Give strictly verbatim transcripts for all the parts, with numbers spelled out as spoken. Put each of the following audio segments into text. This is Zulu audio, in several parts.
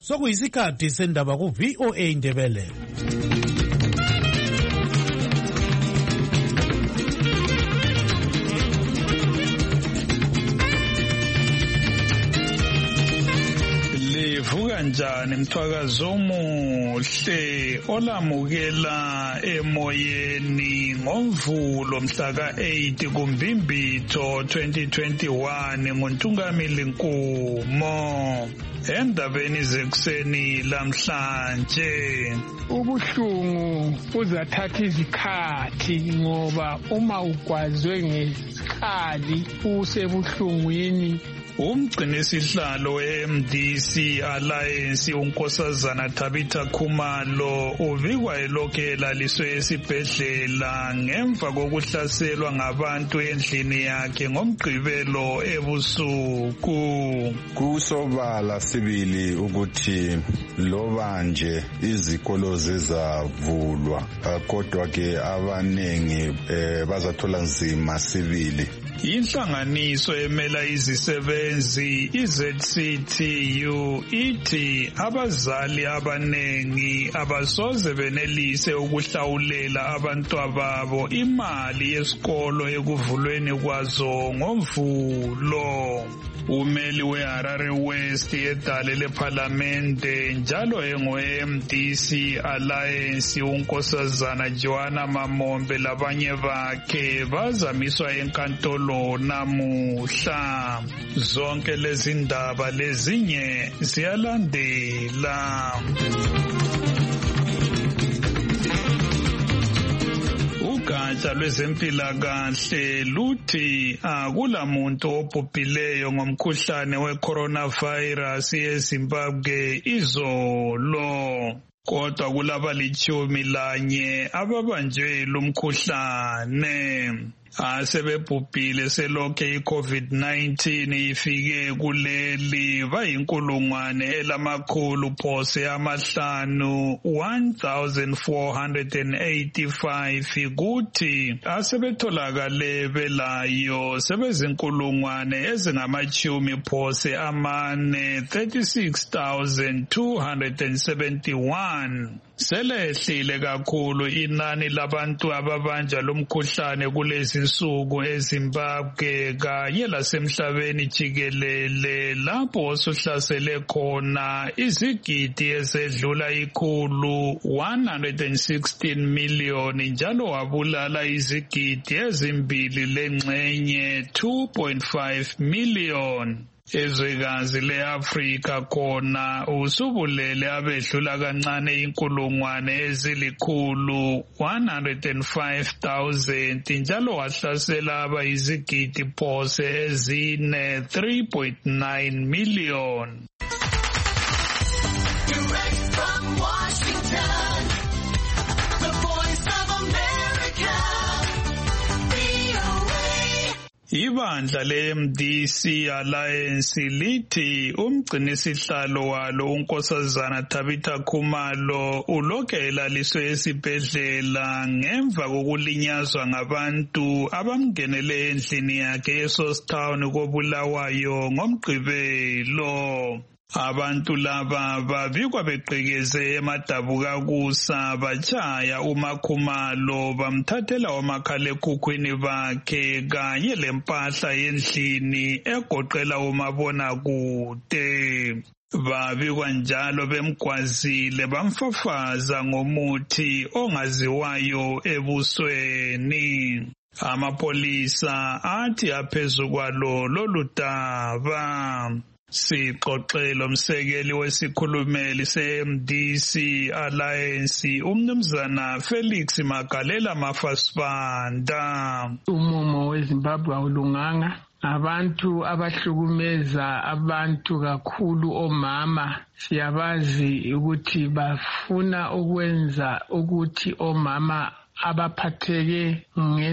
Sokuyisikhathi sendaba ku V O A Indebele. Livuka njani mthwakazo omuhle olamukela emoyeni ngomvulo mhla ka eight kuMbimbitho twenty twenty-one nguNtungamili Nkumo. Endabeni zekuseni lamhlanje ubuhlungu uzathatha izikhathi ngoba uma ugwazwe ngesikhali usebuhlungwini. Umgcinisihlalo we-M D C Alliance uNkosazana Tabitha Khumalo ubikwa elokhu elaliswe esibhedlela ngemva kokuhlaselwa ngabantu endlini yakhe ngomgqibelo ebusuku. Kusobala sibili ukuthi loba nje izikolo zezavulwa kodwa ke abanengi bazathola nzima sibili. Inhlanganiso emela izisebenzi i-Z C T U ithi abazali abanengi abasoze benelise ukuhlawulela abantwababo imali yesikolo ekuvulweni kwazo ngomvulo. Umeli we-Harare West edale lePhalamende njalo engo-M D C Alliance uNkosazana Joanna Mamombe labanye bakhe bazamiswa enkantolo namuhla. Zonke lezi ndaba lezinye ziyalandela. Ugatsha lwezempilakahle luthi akulamuntu obhubhileyo ngomkhuhlane we-coronavirus eZimbabwe izolo. Kodwa kulabalitshumi lanye ababanjwe lumkhuhlane. Asebebhubhile selokhe i-COVID nineteen ifike kuleli bayinkulungwane elamakhulu phose amahlanu one thousand four hundred eighty-five kuthi asebetholakale belayo sebezinkulungwane ezingamachumi phose amane thirty-six thousand two hundred seventy-one. Selehlile kakhulu inani labantu ababanjwa lomkhuhlane kulezi insuku eZimbabwe kanye lasemhlabeni jikelele lapho osuhlasele khona izigidi ezedlula ikhulu one hundred sixteen million njalo wabulala izigidi ezimbili lengxenye two point five million. Ezwekazi le-Afrika khona usubulele abedlula kancane inkulungwane ezilikhulu one hundred five thousand njalo wahlasela abayizigidi phose ezine three point nine million. Direct from Washington, the Voice of America, V O A. Ibandla le-M D C Alliance lithi umgcinisihlalo walo uNkosazana Tabitha Khumalo ulokhu elaliswe esibhedlela ngemva kokulinyazwa ngabantu abamngenele endlini yakhe eSourcetown koBulawayo ngomgqibelo. Abantu laba babikwa beqhekeze eMadabukakusa batshaya uMakhumalo bamthathela omakhalekhukhwini bakhe kanye lempahla endlini egoqela umabonakude. Babikwa njalo bemgwazile bamfafaza ngomuthi ongaziwayo ebusweni. Amapolisa athi aphezu kwalo lolu daba. Sixoxela umsekeli wesikhulumeli se-M D C Alliance umnumzana Felix Magalela Mafasibanda. Umumo weZimbabwe awulunganga. Abantu abahlukumeza abantu kakhulu omama siyabazi ukuthi bafuna ukwenza ukuthi omama abaphatheke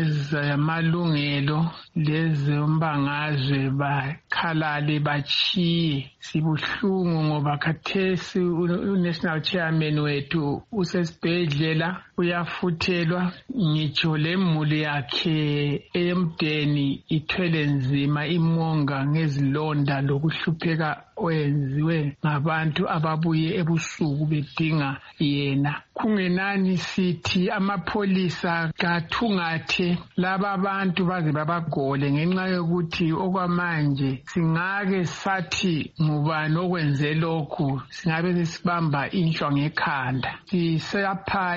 ngezamalungelo lezombangazwe bakhalale bachiye. Sibuhlungu ngoba khathesi u-National Chairman wethu usesibhedlela uyafuthelwa, ngitsho lemuli yakhe eyemdeni ithwele nzima imonga ngezilonda lokuhlupheka oyenziwe ngabantu ababuye ebusuku bedinga yena. Kungenani sithi amapholisa kathungathe laba bantu baze babagole ngenxa yokuthi okwamanje singake sathi ngubani okwenze lokhu singabe sesibamba inhlwa ngekhanda. Sisapha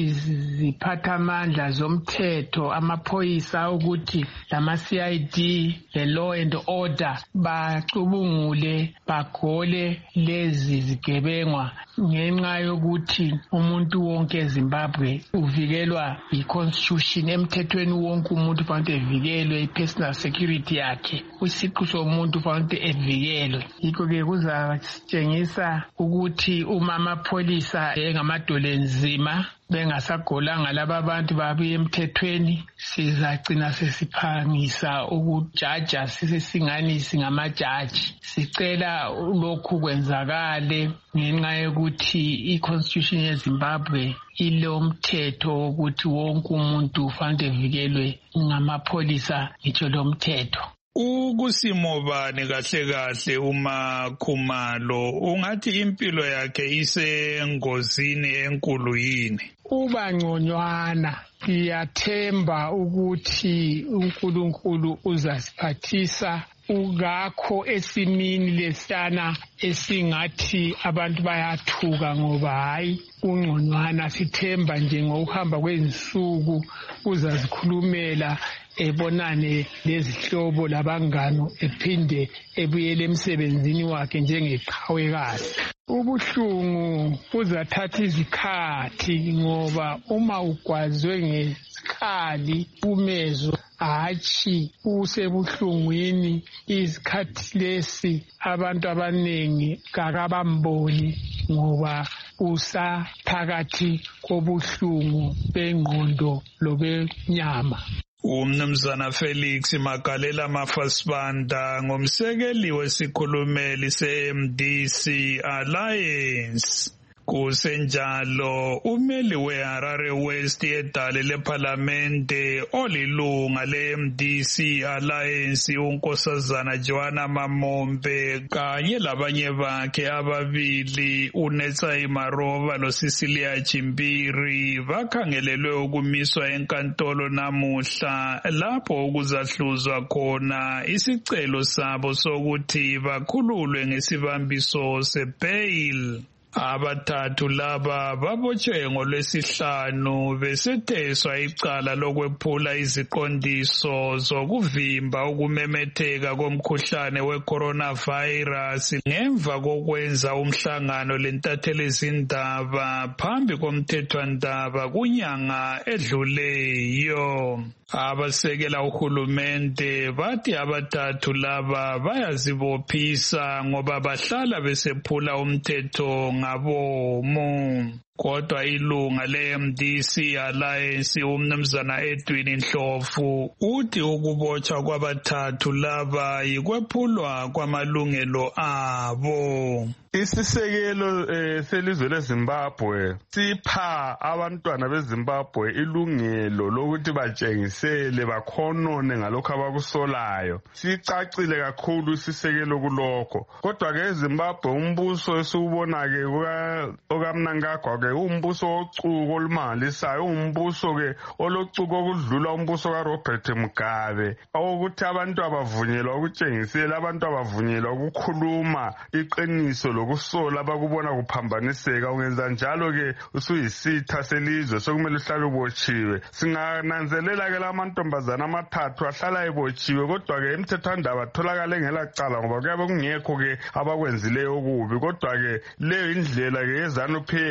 iziphathamandla zomthetho amaphoyisa ukuthi lama C I D le law and order bacubungule bagole lezi zigebengwa ngenxa yokuthi umuntu wonke eZimbabwe uvikelwa i-constitution. Emthethweni wonke umuntu kufanele evikelwe i-personal security yakhe, usiqu somuntu kufanele evikelwe. Yikho ke kuzatshengisa ukuthi uma amapholisa engamadolo enzima bengasagolanga laba abantu babuye emthethweni, sizagcina sesiphangisa ukujaja sisesingani singamajaji. Sicela lokhu kwenzakale ngenxa yokuthi i-constitution yeZimbabwe ilo mthetho wokuthi wonke umuntu ufanele evikelwe ngamapholisa ngitsho lo mthetho. Ukusimo bani kahle kahle uma Khumalo ungathi impilo yakhe isengozini enkulu yini? Uba ngconywana, ngiyathemba ukuthi uNkulunkulu uzasiphathisa ungakho esimini lesana esingathi abantu bayathuka ngoba hayi ungconywana. Sithemba nje ngokuhamba kwezinsuku uzazikhulumela ebonane lezihlobo labangano ephinde ebuyele emsebenzini wakhe njengeqhawekazi. Ubuhlungu buzathatha izikhathi ngoba uma ugwazwe ngesikhali umezo hatshi usebuhlungwini. Izikhathi lesi abantu abanengi kakabamboni ngoba usaphakathi kobuhlungu bengqondo lobenyama. Umnumzana Felix Magalela Mafasibanda ngomsekeli wesikhulumeli se-M D C Alliance. Kusenjalo umeli we-Harare West edale lephalamende olilunga le-M D C Alliance uNkosazana Joanna Mamombe kanye labanye bakhe ababili uNetsai Maroba loCecilia Chimbiri bakhangelelwe ukumiswa enkantolo namuhla lapho ukuzahluzwa khona isicelo sabo sokuthi bakhululwe ngesibambiso se-bail. Abathathu laba babotshwe ngolwesihlanu besetheswa icala lokwephula iziqondiso zokuvimba ukumemetheka komkhuhlane we-coronavirus ngemva kokwenza umhlangano lentathelezindaba phambi komthethwandaba kunyanga edluleyo. Abasekela uhulumende bathi abathathu laba bayazibophisa ngoba bahlala besephula umthetho ngabomu. Kodwa ilunga le-M D C Alliance umnumzana Edwin Ndlovu uthi ukubotshwa kwabathathu laba yikwephulwa kwamalungelo abo. Isisekelo eh, selizwe leZimbabwe sipha abantwana beZimbabwe ilungelo lokuthi batshengisele bakhonone ngalokho abakusolayo. Sicacile kakhulu isisekelo kulokho. Kodwa ke eZimbabwe umbuso esiubona ke okamnankagwa ke umbuso ocuko olumangalisayo, umbuso ke olocuko okudlula umbuso kaRobert Mugabe ukuthi abantu abavunyelwa ukutshengisela, abantu abavunyelwa ukukhuluma iqiniso kusola bakubona kuphambaniseka. Ungenza njalo ke usuyisitha selizwe sokumele uhlale ubotshiwe. Singananzelela ke lamantombazana amathathu ahlala ebotshiwe kodwa ke emthethwandaba atholakale ngelacala ngoba kuyabe kungekho ke abakwenzileyo okubi. Kodwa ke leyo indlela ke yeZANU P F yabe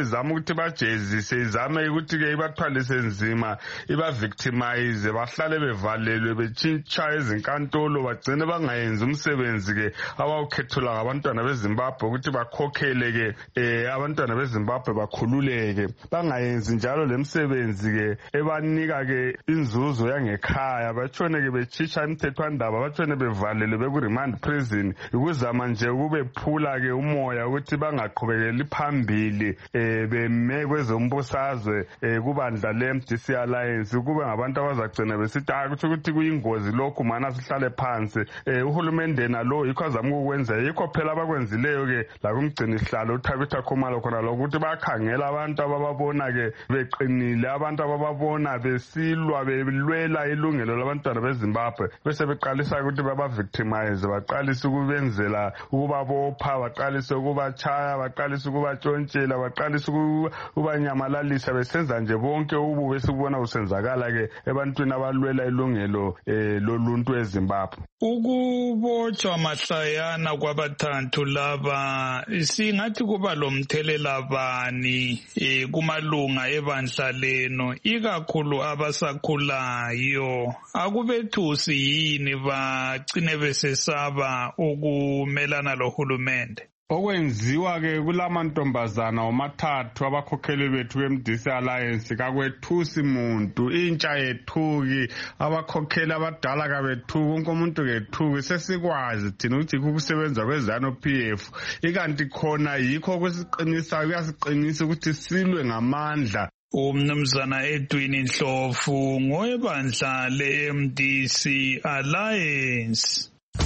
izama ukuthi bajezise izame ukuthi ke ibathwalise nzima iba victimize bahlale bevalelwe betshintsha ezinkantolo bagcine bangayenzi umsebenzi ke abawukhethula ngabantwana beZimbabwe ukuthi bakhokhele ke eh abantwana beZimbabwe bakhululeke bangayenzi njalo lemsebenzi ke ebanika ke inzuzo yangekhaya batshone ke betshintsha imthethwandaba batshone bevalelwe beku remand prison ukuzama nje kube phula ke umoya ukuthi bangaqhubekeli phambili eh beme kwezombusazwe eh kubandla le M D C Alliance kube ngabantu abazagcina besithi ukuthi ukuthi kuyingozi lokhu mana sihlale phansi eh uhulumende nalo yikho azama ukwenza yikho phela abakwenzileyo ke la kumgcina isihlalo uThabitha Khumalo khona lokuthi bakhangela abantu abababona ke beqinile abantu abababona besilwa belwela ilungelo labantwana beZimbabwe bese beqalisa ukuthi baba victimize baqalisa ukubenzela ukubabopha baqalisa ukubachaya baqalisa ukubatshontshela baqalisa ukubanyamalalisa besenza nje bonke ubu besibona usenzakala ke ebantwini abalwela ilungelo eh loluntu eZimbabwe. Ukubotshwa mahlayana kwabathathu laba singathi kuba lomthelela bani eh kumalunga ebandla leno ikakhulu abasakhulayo akubethusi yini bagcine besesaba ukumelana lohulumende? Okwenziwa ke kulamantombazana omathathu abakhokheli bethu be-M D C Alliance kakwethusi muntu intsha yethuki abakhokheli abadala kabethuki wonke umuntu kethuki sesikwazi thina ukuthi ukusebenza kwezano P F ikanti khona yikho kwesiqinisa kuyasiqinisa ukuthi silwe ngamandla. Umnumzana Edwin Ndlovu ngowebandla le-M D C Alliance.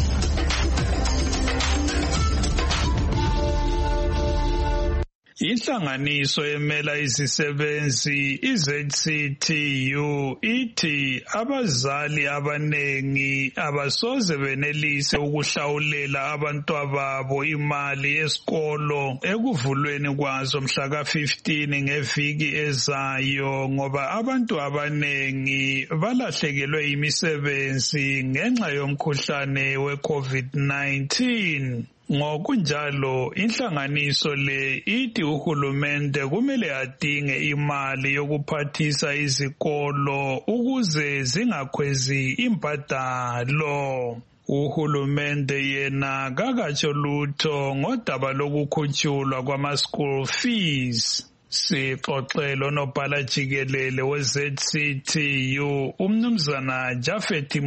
Inhlanganiso emela izisebenzi i-Z C T U ithi abazali abanengi abasoze benelise ukuhlawulela abantwababo imali yesikolo ekuvulweni kwazo mhla ka fifteen ngeviki ezayo ngoba abantu abanengi balahlekelwe imisebenzi ngenxa yomkhuhlane we-COVID nineteen. Ngokunjalo inhlanganiso le ithi uhulumende kumele adinge imali yokuphathisa izikolo ukuze zingakhwezi imbadalo. Uhulumende yena kakatsho lutho ngodaba lokukhutshulwa kwama-school fees. Sixoxelo nobhala jikelele we-Z C T U umnumzana Jafet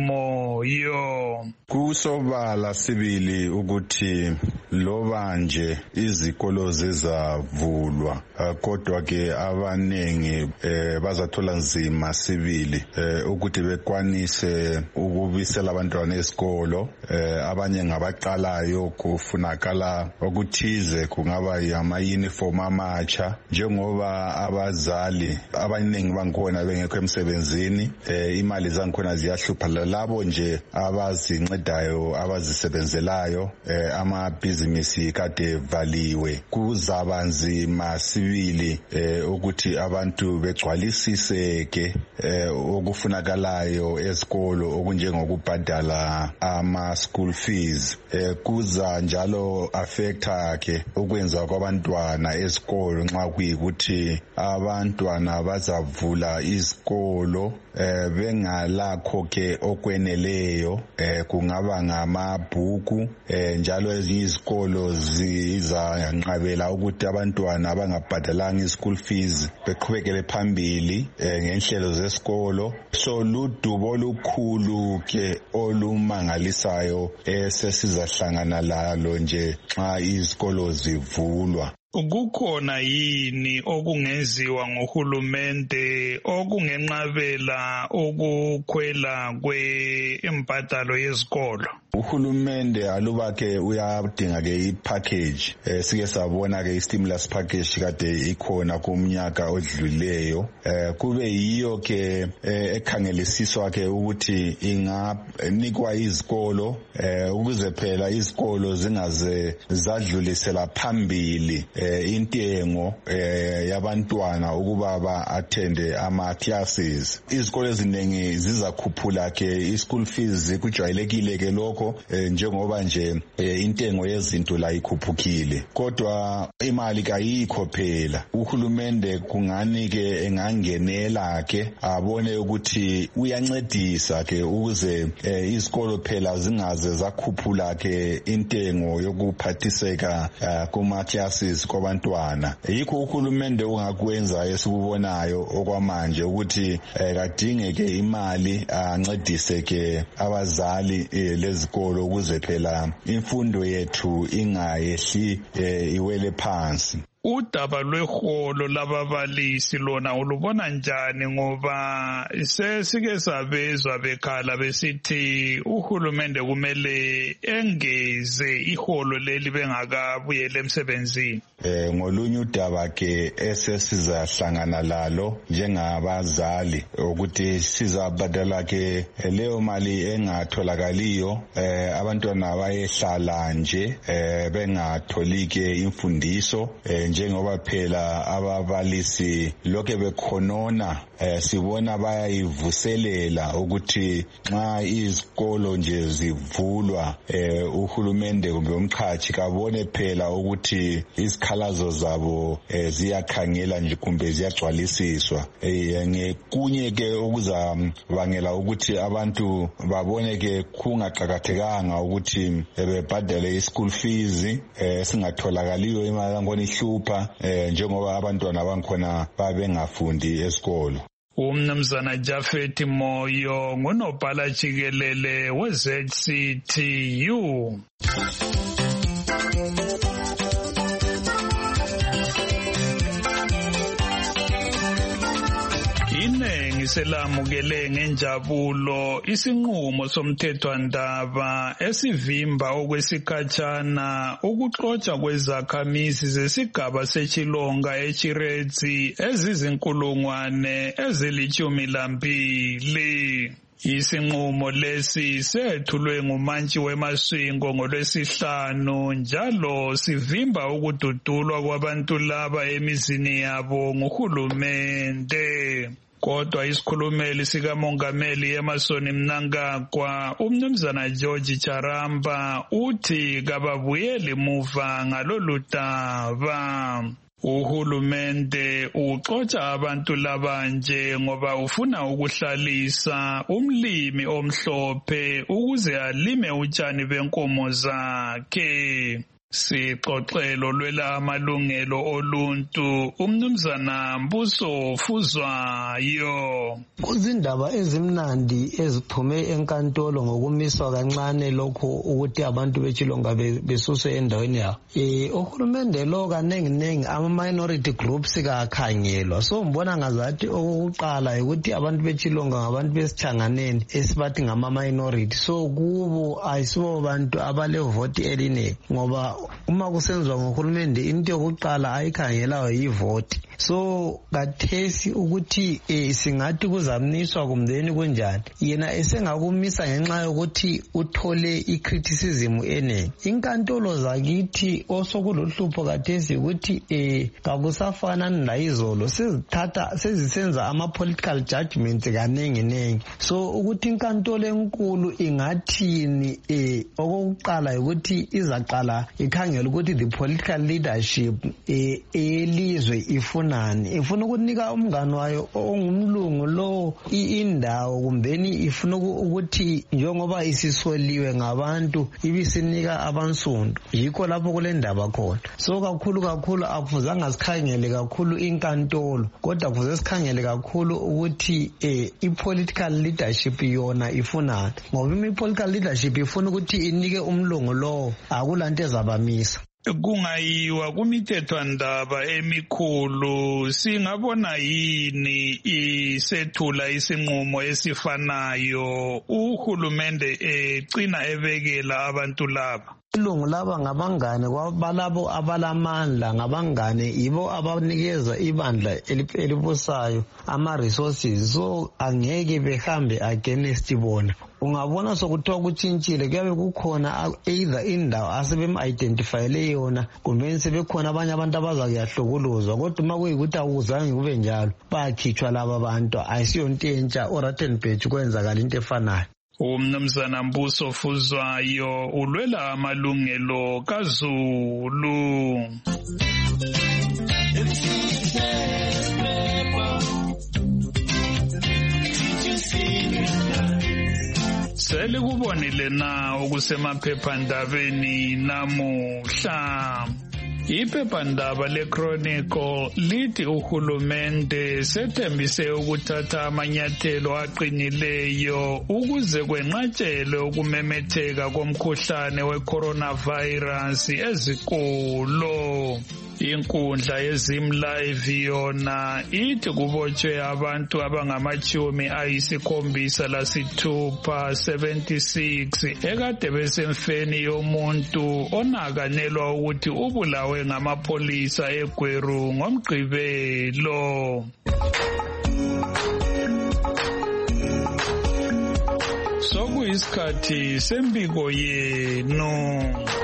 Moyo. Kusobala sibili ukuthi loba nje izikolo zizavulwa kodwa ke abanengi bazathola nzima sibili ukuthi bekwanise ukubisela abantwana esikolo abanye ngabaqalayo kufunakala okuthize kungaba yama uniform amatsha njengoba abazali abaningi bangikhona bengekho emsebenzini imali zangikhona ziyahlupha labo nje abazincedayo abazisebenzelayo amabhizinisi kade valiwe kuzaba nzima sibili ukuthi abantu begcwalisiseke okufunakalayo esikolo okunjengokubhadala ama school fees kuza njalo affecta ke ukwenza kwabantwana esikolo nxa kuyikuthi abantwana bazavula izikolo eh bengalakho ke okweneleyo eh kungaba ngamabhuku eh njalo ezinye izikolo zizanqabela ukuthi abantwana abangabhadalanga ischool fees beqhubekele phambili eh ngenhlelo zesikolo so ludubo olukhulu ke olumangalisayo esesizahlangana lalo nje xa izikolo zivulwa. Kukhona yini okungenziwa ngohulumende okungenqabela ukukhwela kwembadalo yezikolo? Uhulumende aluba ke uyadinga ke ipackage eh sike sabona ke istimulus package kade ikhona kumnyaka odlulileyo eh kube yiyo ke ekhangelisiswa ke ukuthi inganikwa izikolo eh ukuze phela izikolo zingaze zadlulisela phambili eh intengo eh yabantwana ukuba ba attende ama classes. Izikolo eziningi zizakhuphula ke ischool fees kujwayelekile ke lokho lokho njengoba nje intengo yezinto la ikhuphukile, kodwa imali kayikho phela. Uhulumende kungani ke engangenela ke abone ukuthi uyancedisa ke ukuze izikolo phela zingaze zakhuphula ke intengo yokuphathiseka kuma classes kwabantwana. Yikho uhulumende ungakwenza esikubonayo okwamanje ukuthi kadingeke imali ancedise ke abazali lezikolo ukuze phela imfundo yethu ingayehli iwele phansi. Udaba lweholo lababalisi lona ulubona njani? Ngoba sesike sabezwa bekhala besithi uhulumende kumele engeze iholo leli bengakabuyela emsebenzini. Eh ngolunye udaba ke esesizahlangana lalo njengabazali ukuthi sizabadala ke leyo mali engatholakaliyo, eh abantwana bayehlala nje eh bengatholi ke imfundiso eh njengoba phela ababalisi lokho bekhonona eh sibona bayayivuselela ukuthi nxa izikolo nje zivulwa eh uhulumende kumbe umqhathi kabone phela ukuthi izikhalazo zabo eh ziyakhangela nje kumbe ziyagcwalisiswa. Eh ngekunye ke okuzabangela ukuthi abantu babone ke kungaqhakathekanga ukuthi bebhadale ischool fees eh singatholakaliyo imali ngone ihlupha eh njengoba abantwana bankhona babengafundi esikolo. Umnumzana Jafet Moyo ngunobhala jikelele we-Z C T U. Inengi selamukele ngenjabulo isinqumo somthethwandaba esivimba okwesikhatshana ukuxotsha kwezakhamizi zesigaba seChilonga eChiredzi ezizinkulungwane ezilitshumi lambili. Isinqumo lesi sethulwe ngumantshi wemaswingo ngolwesihlanu njalo sivimba ukududulwa kwabantu laba emizini yabo nguhulumende. Kodwa isikhulumeli sikamongameli Emerson Mnangagwa umnumzana George Charamba uthi kababuyeli muva ngalolu daba. Uhulumende uxotsha abantu labanje ngoba ufuna ukuhlalisa umlimi omhlophe ukuze alime utshani benkomo zakhe. Sixoxelo lwela amalungelo oluntu umnumzana Mbuso Fuzwayo. Kuzindaba ezimnandi eziphume enkantolo ngokumiswa kancane lokho ukuthi abantu beChilonga besuswe endaweni yabo. Eh uhulumende lo kanengi nengi ama minority groups kakhangelwa. So mbona ngazathi okuqala ukuthi abantu beChilonga ngabantu besichanganeni esibathi ngama minority. So kubo ayisibo abantu abale vote elinengi ngoba uma kusenziwa ngohulumende into yokuqala ayikhangelayo yivote. So kathesi ukuthi eh singathi kuzamniswa kumndeni kunjani yena esengakumisa ngenxa yokuthi uthole icriticism enengi. Inkantolo zakithi osokuluhlupho kathesi ukuthi eh kakusafana nayizolo sizithatha sezisenza ama political judgments kanengi nengi. So ukuthi inkantolo enkulu ingathini eh okokuqala ukuthi izaqala ikhangela ukuthi the political leadership eh elizwe ifuna nani, ifuna ukunika umngane wayo ongumlungu lo indawo kumbeni ifuna ukuthi njengoba isisoliwe ngabantu ibisinika abansundu. Yikho lapho kule ndaba khona. So kakhulu kakhulu akufuzanga sikhangele kakhulu inkantolo kodwa kufuze sikhangele kakhulu ukuthi eh i-political leadership yona ifunani ngoba i-political leadership ifuna ukuthi inike umlungu lo akulanto ezabamisa. Kungayiwa kumithethwandaba emikhulu singabona yini isethula isinqumo esifanayo uhulumende egcina ebekela abantu laba. Ilungu laba ngabangane kwabalabo abalamandla ngabangane ibo abanikeza ibandla elibusayo ama resources. So angeke behambe against bona. Ungabona sokuthiwa kuchintshile kuyabe kukhona either indawo asebem-identifyele yona kumbe sebekhona abanye abantu abazakuyahlukuluzwa. Kodwa uma kuyikuthi akuzange kube njalo bakhitshwa laba bantu ayisiyonto entsha oRattenberg kwenzakala into efanayo. Umnumzana Mbuso Fuzwayo ulwela amalungelo kaZulu. Selikubonile na okusemaphephandabeni namuhla. Iphephandaba leChronicle lithi uhulumende sethembise ukuthatha amanyathelo aqinileyo ukuze kwenqatshelwe ukumemetheka komkhuhlane we-coronavirus ezikolo. Inkundla yeZimlive yona ithi kubotshwe abantu abangamachumi ayisikhombisa lasithupha seventy-six ekade besemfeni yomuntu onakanelwa ukuthi ubulawe ngamapholisa eGweru ngoMgqibelo. Sokuyisikhathi sembiko yenu.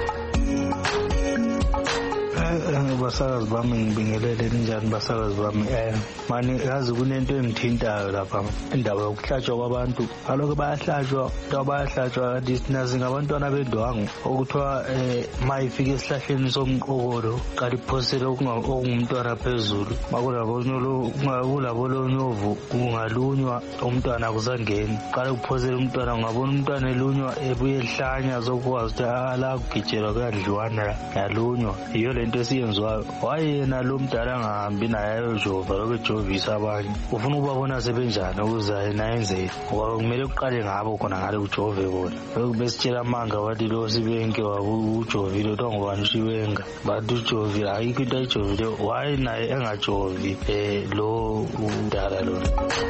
Basakazi bami ngibingelele njani basakazi bami eh mani yazi kunento engithintayo lapha indaba yokuhlatshwa kwabantu aloko bayahlatshwa bayahlatshwa kanti sinazi ngabantwana bendwangu okuthiwa eh mayifika esihlahleni somqokolo kanti phosele okungumntwana phezulu makulabonolo kungakulabononyovu kungalunywa umntwana kuzangeni qala kuphosele umntwana ungabona umntwana elunywa ebuye ehlanya zokwazi ukuthi ala kugijelwa kuyadliwana yalunywa iyo lento esiyenzwayo wayena lo mdala angahambi naye ayojova lokujovisa abanye ufuna ukubabona sebenjani ukuze yena yenze ngoba kumele kuqale ngabo khona ngale kujove bona besitshela amanga wathi lo sibenke wabujovile kuthiwa ngubani uShiwenga bathi ujovile ayikho into ayijovile waye naye engajovi um lo mdala lona.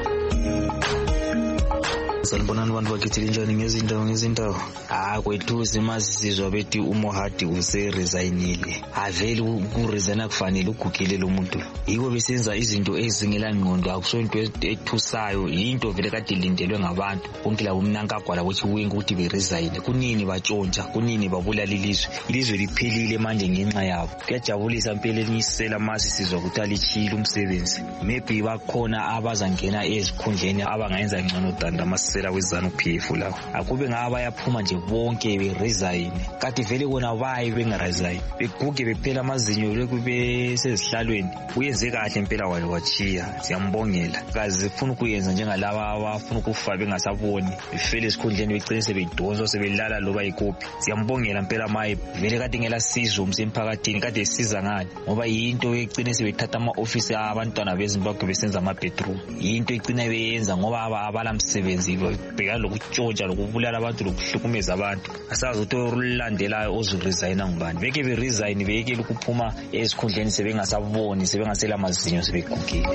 Sanibonani bantu bakhethile njani ngezindawo ngezindawo ah kwethusi masizizwa bethi uMohadi useresignile avele ukuresigna kufanele ugugile lo muntu yiko besenza izinto ezingela ngqondo akuso into ethusayo into vele kade lindelwe ngabantu bonke labo mnankagwala ukuthi wenga ukuthi beresign kunini batshontsha kunini babulala ilizwe ilizwe liphelile manje ngenxa yabo kuyajabulisa impela elisela masizizwa ukuthi alichila umsebenzi maybe bakhona abazangena ezikhundleni abangayenza ngcono danda sela wezana uP F lawo akube ngaba yaphuma nje bonke beresign kade vele kona bayi bengaresign beguge bephela amazinyo lekube sezihlalweni uyenze kahle impela wale wachiya siyambongela kazi ufuna ukuyenza njengalaba abafuna ukufa bengasaboni befele esikhundleni begcine sebedonso sebelala loba ikopi siyambongela impela maye vele kade ngela sizo umsemphakathini kade siza ngani ngoba yinto egcine sebethatha ama office abantwana bezimbabwe besenza ama bedroom yinto egcine beyenza ngoba abala msebenzi bheka lokutshontsha lokubulala abantu lokuhlukumeza abantu asazi ukuthi olandelayo ozoresigna ngubani beke beresign beke ukuphuma esikhundleni sebengasaboni sebengasela amazinyo sebegugile.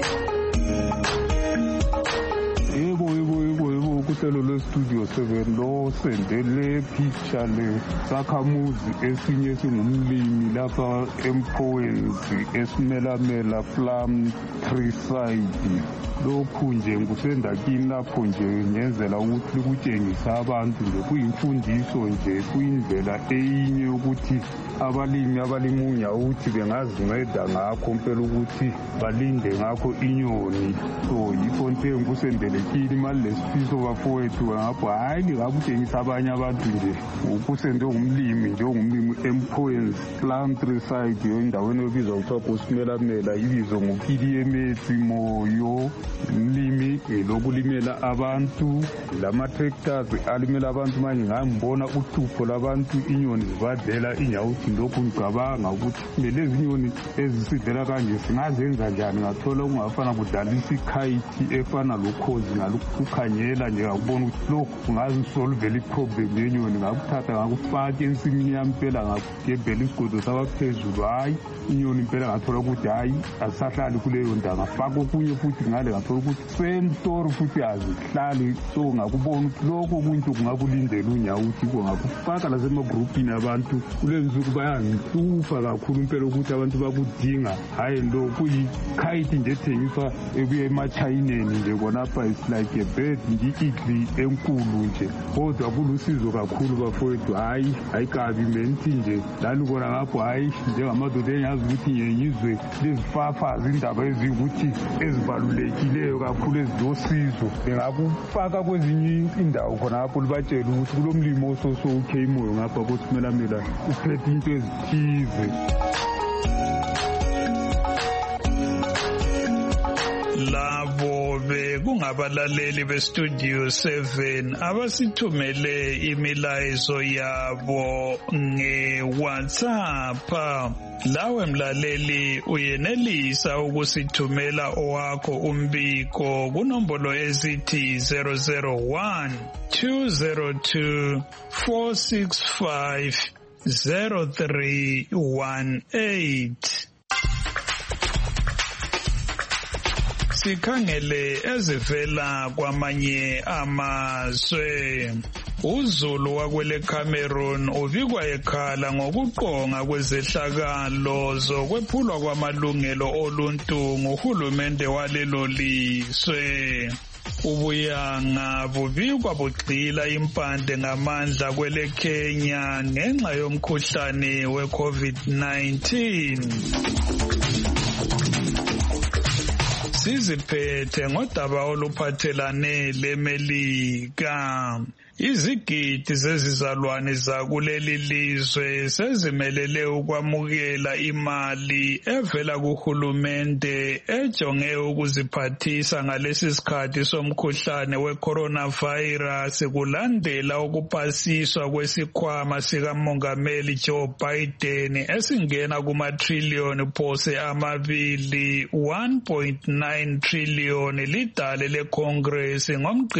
Yebo yebo yebo yebo kuhlelo le studio seven lo sendele picture le sakhamuzi esinye singumlimi lapha eMphowenzi esimelamela Plum Tree Side lokhu nje ngusendakini lapho nje ngenzela ukuthi likutshengisa abantu nje kuyimfundiso nje kuyindlela eyinye ukuthi abalimi abalimunya ukuthi bengazinceda ngakho impela ukuthi balinde ngakho inyoni so yikho nje ngusendelekile imali lesifiso bafowethu ngapho hayi ngakutshengisa abanye abantu nje ukusende ngumlimi nje ngumlimi eMphowenzi Plum Tree Side endaweni ebizwa kuthiwa kusimelamela ibizo nguP D M Moyo umlimi lokulimela abantu lama tractors alimela abantu manje ngambona uhlupho labantu inyoni zibadlela inyawuthi lokhu ngicabanga ukuthi lezi inyoni ezisidlela kanje singazenza njani ngathola ungafana kudalisa ikhayithi efana lokhozi ngalokukhanyela nje akubona ukuthi lokhu kungazisolvela iproblem yenyoni ngakuthatha ngakufaka ensimini yami phela ngagebhela isigodo sabaphezulu hayi inyoni phela ngathola ukuthi hayi asahlali kuleyo ndawo ngafaka okunye futhi ngale ngathola ukuthi same story futhi azihlali so ngakubona ukuthi lokho kunto kungakulindela unyawuthi kungakufaka lasemagroupini abantu kulenzuku bayangihlupha kakhulu impela ukuthi abantu bakudinga hayi lo kuyikhayithi nje ethengiswa ebuye emachayineni nje konapha is like a bird nje idla imisebenzi enkulu nje kodwa kulusizo kakhulu bafowethu hayi ayikabi menti nje lani kona ngapho hayi njengamadoda enyazi ukuthi ngiyizwe lezifafa zindaba ezikuthi ezibalulekileyo kakhulu ezilosizo bengakufaka kwezinye indawo khona lapho libatshela ukuthi kulomlimo ososowukheyimoyo ngapha kothi kumela mela uphethe into ezithize. Labo bekungabalaleli bestudio seven abasithumele imilayezo yabo nge-WhatsApp. Lawe mlaleli uyenelisa ukusithumela owakho umbiko kunombolo ezithi zero zero one two zero two four six five zero three one eight. Sikhangele ezivela kwamanye amazwe. uZulu wakwele Cameroon ubikwa ekhala ngokuqonga kwezehlakalo zokwephulwa kwamalungelo oluntu nguhulumende walelo lizwe. Ubuyanga bubikwa bugxila impande ngamandla kwele Kenya ngenxa yomkhuhlane we-COVID nineteen. Siziphethe ngodaba oluphathelane leMelika. Izigidi zezizalwane zakuleli lizwe sezimelele ukwamukela imali evela kuhulumende ejonge ukuziphathisa ngalesi sikhathi somkhuhlane we-coronavirus kulandela ukupasiswa kwesikhwama sikamongameli Joe Biden esingena kumatriliyoni phose amabili one point nine trillion lidale leCongress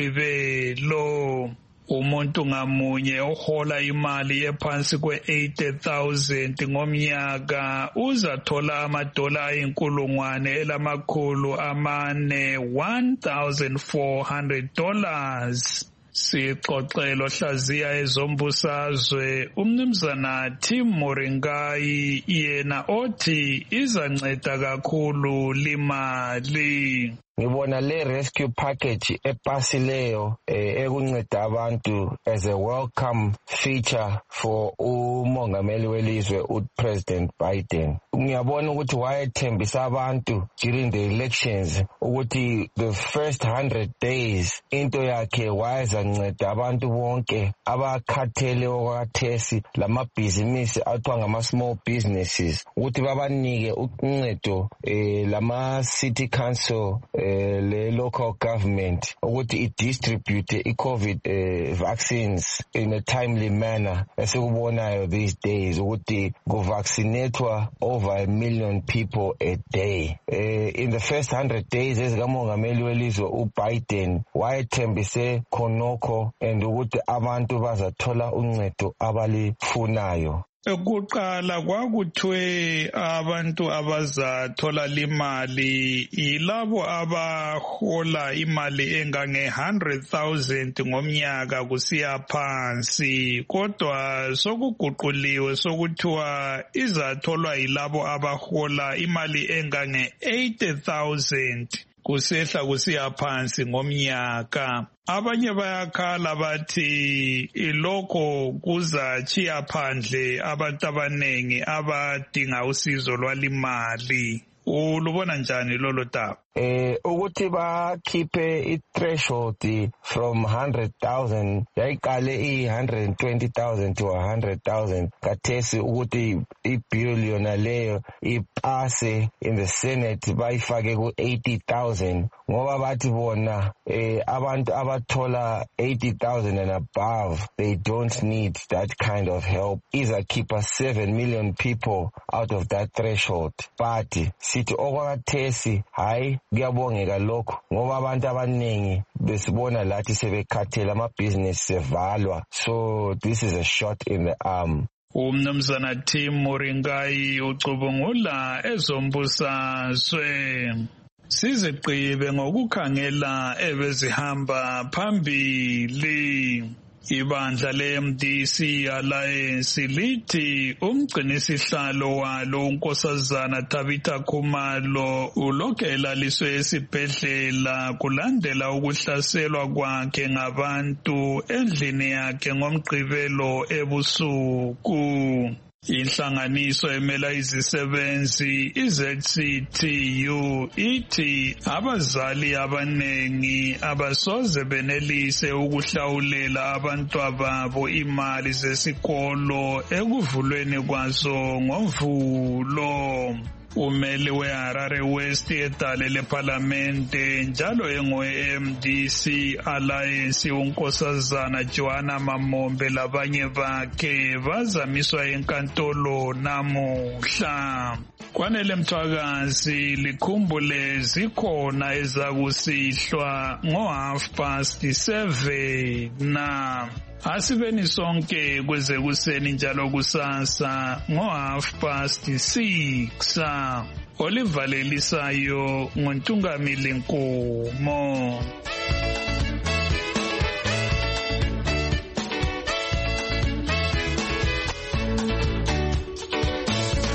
ngomgqibelo. Umuntu ngamunye ohola imali ephansi kwe-eighty thousand ngomnyaka uzathola amadola ayinkulungwane elamakhulu amane one thousand four hundred dollars. Sixoxelo hlaziya ezombusazwe umnumzana Tim Moringai yena othi izanceda kakhulu limali. Ngibona le rescue package epasileyo ekunceda abantu as a welcome feature for umongameli welizwe uPresident Biden. Ngiyabona ukuthi wayethembisa abantu during the elections ukuthi the first one hundred days into yakhe wayezanceda abantu bonke abakhathele okwathesi lamabhizinisi athiwa ngama small businesses ukuthi babanike uncedo lama city council le local government ukuthi i-distribute i-COVID uh, vaccines in a timely manner. Esikubonayo these days ukuthi kuvaccinatwa over a million people a day. Uh, in the first one hundred days ezikamongameli welizwe uBiden wayethembise khonokho and ukuthi abantu bazathola uncedo abalifunayo. Ekuqala kwakuthiwe abantu abazathola limali yilabo abahola imali engange one hundred thousand ngomnyaka kusiya phansi, kodwa sokuguquliwe sokuthiwa izatholwa yilabo abahola imali engange eighty thousand kusehla kusiya phansi ngomnyaka. Abanye bayakhala bathi ilokho kuzachiya phandle abantu abanengi abadinga usizo lwalimali. Ulubona njani lolo daba? Eh ukuthi bakhiphe i-threshold from one hundred thousand yayiqale i-one hundred twenty thousand to one hundred thousand kathesi ukuthi i-bill yona leyo ipase in the Senate bayifake ku-eighty thousand ngoba bathi bona eh abantu abathola eighty thousand and above they don't need that kind of help. Izakhipha seven million people out of that threshold, but sithi okwakathesi hayi kuyabongeka lokho ngoba abantu abaningi besibona lathi sebekhathela amabhizinisi sevalwa, so this is a shot in the arm. Umnumzana Tim Moringai ucubungula ezombusazwe. Siziqibe ngokukhangela ebezihamba phambili. Ibandla le-M D C Alliance lithi umgcinisihlalo walo unkosazana Tabitha Khumalo ulokhu elaliswe esibhedlela kulandela ukuhlaselwa kwakhe ngabantu endlini yakhe ngoMgqibelo ebusuku. Inhlanganiso emela izisebenzi i-Z C T U ithi abazali abanengi abasoze benelise ukuhlawulela abantwababo imali zesikolo ekuvulweni kwazo ngoVulo. Umeli we-Harare West edale leParlamente njalo engowe-M D C Alliance unkosazana Joanna Mamombe labanye bakhe bazamiswa enkantolo namuhla. Kwanele Mthwakazi likhumbule zikhona ezakusihlwa ngo half past seven na asibeni sonke kweze kuseni njalo kusasa ngo half past six. Olivalelisayo nguntungamili Nkomo.